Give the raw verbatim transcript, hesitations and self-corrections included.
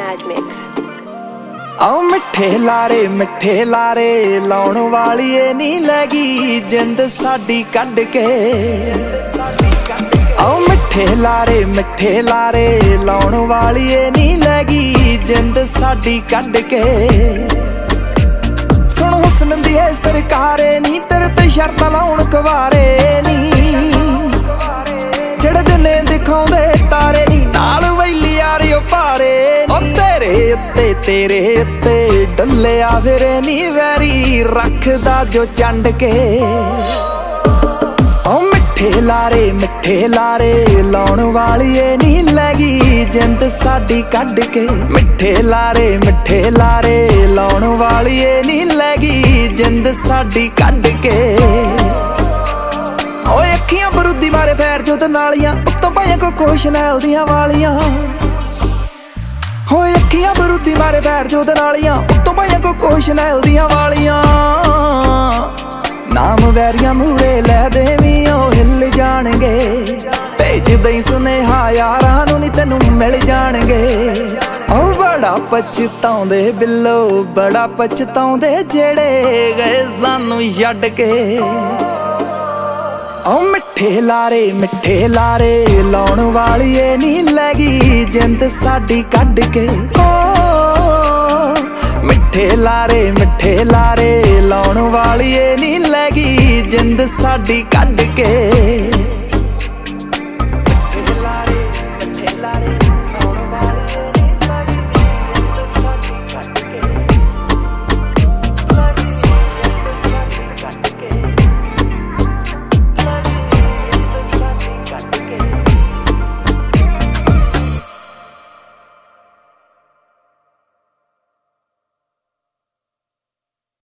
Mad Mix। आओ मिठे लारे मिठे लारे लाउण वालीए नी लगी जिंद साडी कढ के। आओ मिठे लारे मिठे लारे लाउण वालीए नी लगी जिंद साडी कढ के। सुन हुस्न दी है सरकारे नी तेरे ते शर्तां लाउण कवारे नी जेड़े दिने दिखाउंदे तारे नी नाल वैली यारियो पारे नी तेरे उत्ते तेरे उत्ते डल्लिया फिर नी वैरी रखदा जो चंड के। ओ मिठे लारे मिठे लारे लाउण वालीए नी लगी जिंद साडी कढ के। मिठे लारे मिठे लारे लाउण वालीए नी लगी जिंद साडी कढ के। ओए अखियां बरूदी मारे पैर जो नालियां उत्तों पाइयां कोको शनैल दियां वालियां। होए अखियां बरूदी मारे पैर जो नालियां उत्तों पाइयां कोको शनैल दियां वालियां। नाम वैरियां मूरे लै देवीं ओ हिल जाणगे भेज दई सुनेहा यारां नूं नी तैनूं मिल जाणगे। ओ बड़ा पछताउंदे बिल्लो बड़ा पछताउंदे जेड़े गए सानूं छड्ड के। ओ मिठे लारे मिठे लारे लाउण वालीए नी लगी जिंद साडी कढ के। ओ मिठे लारे मिठे लारे लाउण वालीए नी लगी जिंद साडी कढ के।